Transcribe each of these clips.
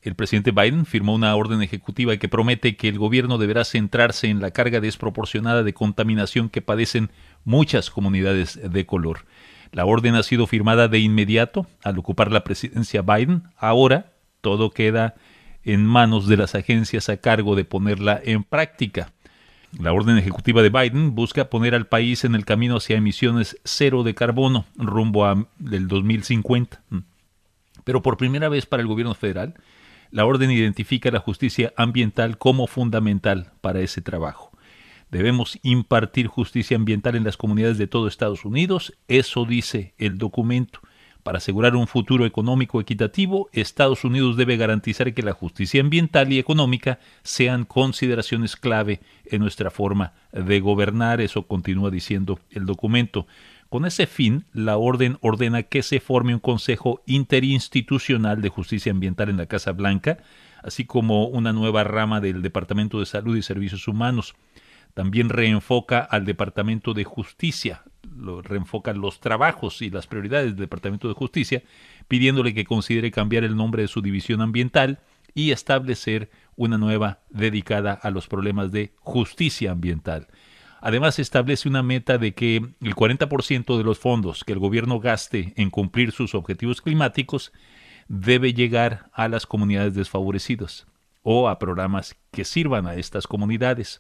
el presidente Biden firmó una orden ejecutiva que promete que el gobierno deberá centrarse en la carga desproporcionada de contaminación que padecen muchas comunidades de color. La orden ha sido firmada de inmediato al ocupar la presidencia Biden. Ahora todo queda en manos de las agencias a cargo de ponerla en práctica. La orden ejecutiva de Biden busca poner al país en el camino hacia emisiones cero de carbono rumbo a el 2050. Pero por primera vez para el gobierno federal, la orden identifica la justicia ambiental como fundamental para ese trabajo. Debemos impartir justicia ambiental en las comunidades de todo Estados Unidos, eso dice el documento. Para asegurar un futuro económico equitativo, Estados Unidos debe garantizar que la justicia ambiental y económica sean consideraciones clave en nuestra forma de gobernar, eso continúa diciendo el documento. Con ese fin, la orden ordena que se forme un Consejo Interinstitucional de Justicia Ambiental en la Casa Blanca, así como una nueva rama del Departamento de Salud y Servicios Humanos. También reenfoca al Departamento de Justicia, reenfoca los trabajos y las prioridades del Departamento de Justicia, pidiéndole que considere cambiar el nombre de su división ambiental y establecer una nueva dedicada a los problemas de justicia ambiental. Además, establece una meta de que el 40% de los fondos que el gobierno gaste en cumplir sus objetivos climáticos debe llegar a las comunidades desfavorecidas o a programas que sirvan a estas comunidades.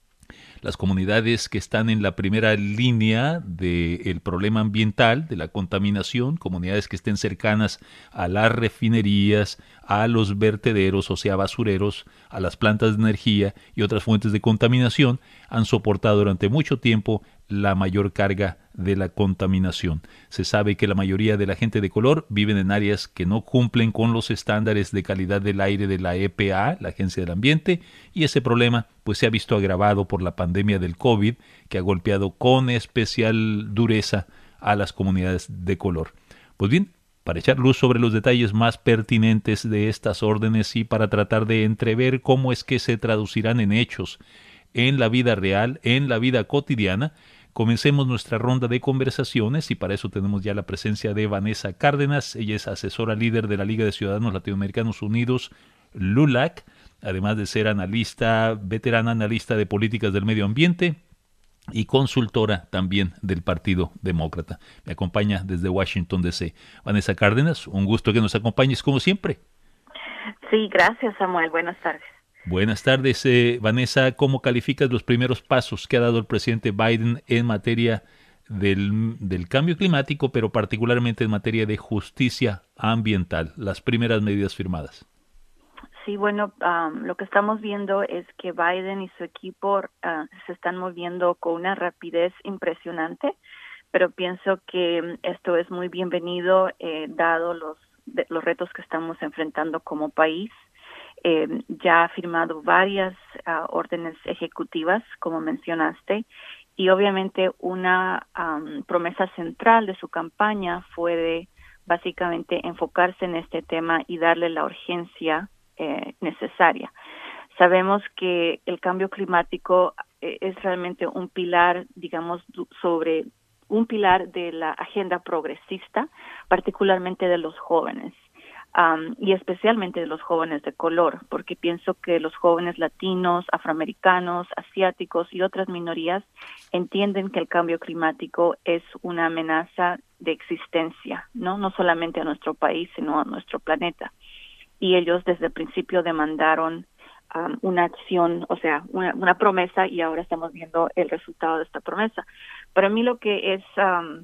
Las comunidades que están en la primera línea del problema ambiental, de la contaminación, comunidades que estén cercanas a las refinerías, a los vertederos, o sea, basureros, a las plantas de energía y otras fuentes de contaminación, han soportado durante mucho tiempo la mayor carga de la contaminación. Se sabe que la mayoría de la gente de color viven en áreas que no cumplen con los estándares de calidad del aire de la EPA, la Agencia del Ambiente, y ese problema pues se ha visto agravado por la pandemia del COVID, que ha golpeado con especial dureza a las comunidades de color. Pues bien, para echar luz sobre los detalles más pertinentes de estas órdenes y para tratar de entrever cómo es que se traducirán en hechos en la vida real, en la vida cotidiana, comencemos nuestra ronda de conversaciones y para eso tenemos ya la presencia de Vanessa Cárdenas. Ella es asesora líder de la Liga de Ciudadanos Latinoamericanos Unidos, LULAC, además de ser analista, veterana analista de políticas del medio ambiente y consultora también del Partido Demócrata. Me acompaña desde Washington, D.C. Vanessa Cárdenas, un gusto que nos acompañes como siempre. Sí, gracias, Samuel. Buenas tardes. Buenas tardes, Vanessa. ¿Cómo calificas los primeros pasos que ha dado el presidente Biden en materia del cambio climático, pero particularmente en materia de justicia ambiental, las primeras medidas firmadas? Sí, bueno, lo que estamos viendo es que Biden y su equipo se están moviendo con una rapidez impresionante, pero pienso que esto es muy bienvenido dado los retos que estamos enfrentando como país. Ya ha firmado varias órdenes ejecutivas, como mencionaste, y obviamente una promesa central de su campaña fue de básicamente enfocarse en este tema y darle la urgencia necesaria. Sabemos que el cambio climático es realmente un pilar, digamos, sobre un pilar de la agenda progresista, particularmente de los jóvenes. Y especialmente de los jóvenes de color, porque pienso que los jóvenes latinos, afroamericanos, asiáticos y otras minorías entienden que el cambio climático es una amenaza de existencia, no solamente a nuestro país, sino a nuestro planeta. Y ellos desde el principio demandaron una acción, o sea, una promesa, y ahora estamos viendo el resultado de esta promesa. Para mí lo que es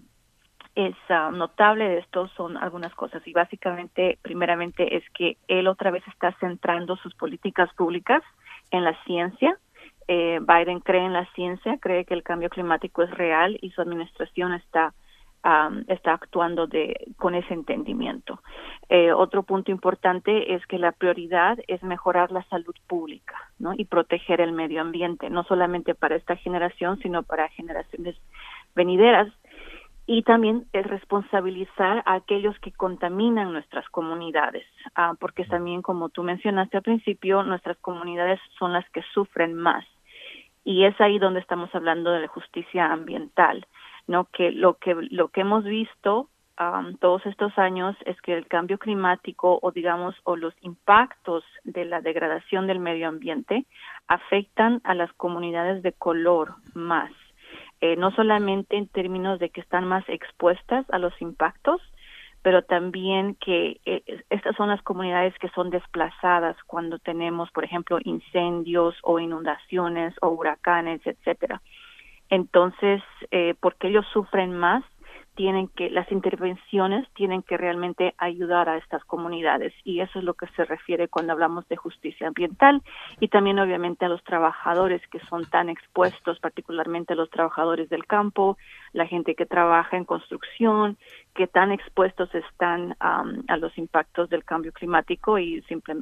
notable de esto son algunas cosas y básicamente, primeramente, es que él otra vez está centrando sus políticas públicas en la ciencia. Biden cree en la ciencia, cree que el cambio climático es real y su administración está actuando con ese entendimiento. Otro punto importante es que la prioridad es mejorar la salud pública, ¿no? Y proteger el medio ambiente, no solamente para esta generación, sino para generaciones venideras. Y también es responsabilizar a aquellos que contaminan nuestras comunidades, porque también, como tú mencionaste al principio, nuestras comunidades son las que sufren más. Y es ahí donde estamos hablando de la justicia ambiental, ¿no? Que lo que hemos visto todos estos años es que el cambio climático o los impactos de la degradación del medio ambiente afectan a las comunidades de color más. No solamente en términos de que están más expuestas a los impactos, pero también que estas son las comunidades que son desplazadas cuando tenemos, por ejemplo, incendios o inundaciones o huracanes, etcétera. Entonces, porque ellos sufren más, las intervenciones tienen que realmente ayudar a estas comunidades, y eso es lo que se refiere cuando hablamos de justicia ambiental, y también obviamente a los trabajadores que son tan expuestos, particularmente a los trabajadores del campo, la gente que trabaja en construcción, que tan expuestos están a los impactos del cambio climático y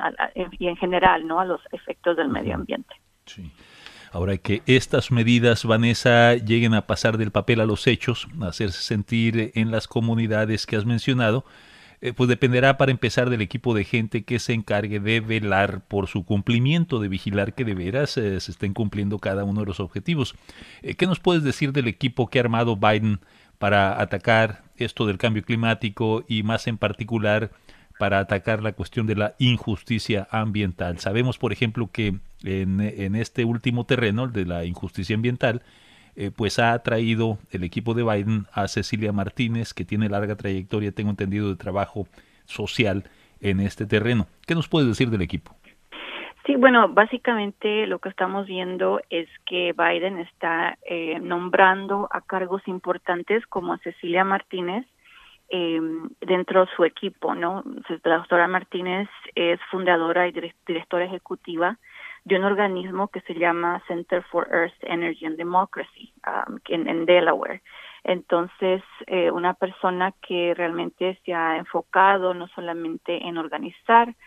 en general, ¿no?, a los efectos del medio ambiente. Sí. Ahora que estas medidas, Vanessa, lleguen a pasar del papel a los hechos, a hacerse sentir en las comunidades que has mencionado, pues dependerá para empezar del equipo de gente que se encargue de velar por su cumplimiento, de vigilar que de veras se estén cumpliendo cada uno de los objetivos. ¿Qué nos puedes decir del equipo que ha armado Biden para atacar esto del cambio climático y más en particular para atacar la cuestión de la injusticia ambiental? Sabemos, por ejemplo, que en este último terreno, el de la injusticia ambiental, pues ha traído el equipo de Biden a Cecilia Martínez, que tiene larga trayectoria, tengo entendido, de trabajo social en este terreno. ¿Qué nos puedes decir del equipo? Sí, bueno, básicamente lo que estamos viendo es que Biden está nombrando a cargos importantes como a Cecilia Martínez dentro de su equipo, ¿no? La doctora Martínez es fundadora y directora ejecutiva de un organismo que se llama Center for Earth, Energy and Democracy en Delaware. Entonces, una persona que realmente se ha enfocado no solamente en organizar,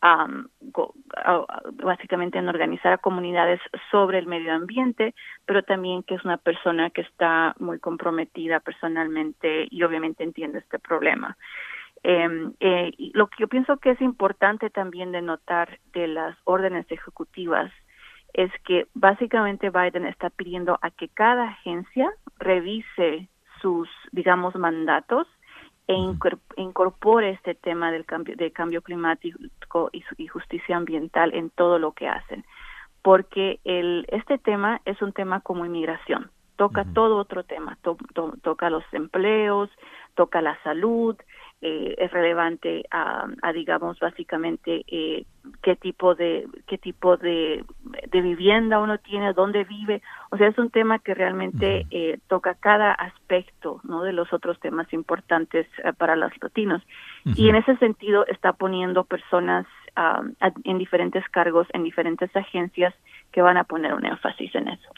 básicamente en organizar a comunidades sobre el medio ambiente, pero también que es una persona que está muy comprometida personalmente y obviamente entiende este problema. Y lo que yo pienso que es importante también de notar de las órdenes ejecutivas es que básicamente Biden está pidiendo a que cada agencia revise sus, digamos, mandatos e incorpore este tema del cambio climático y justicia ambiental en todo lo que hacen, porque este tema es un tema como inmigración, toca todo otro tema, toca los empleos, toca la salud, es relevante a digamos básicamente qué tipo de vivienda uno tiene, dónde vive. O sea, es un tema que realmente toca cada aspecto, ¿no?, de los otros temas importantes para los latinos. Y en ese sentido está poniendo personas en diferentes cargos, en diferentes agencias que van a poner un énfasis en eso.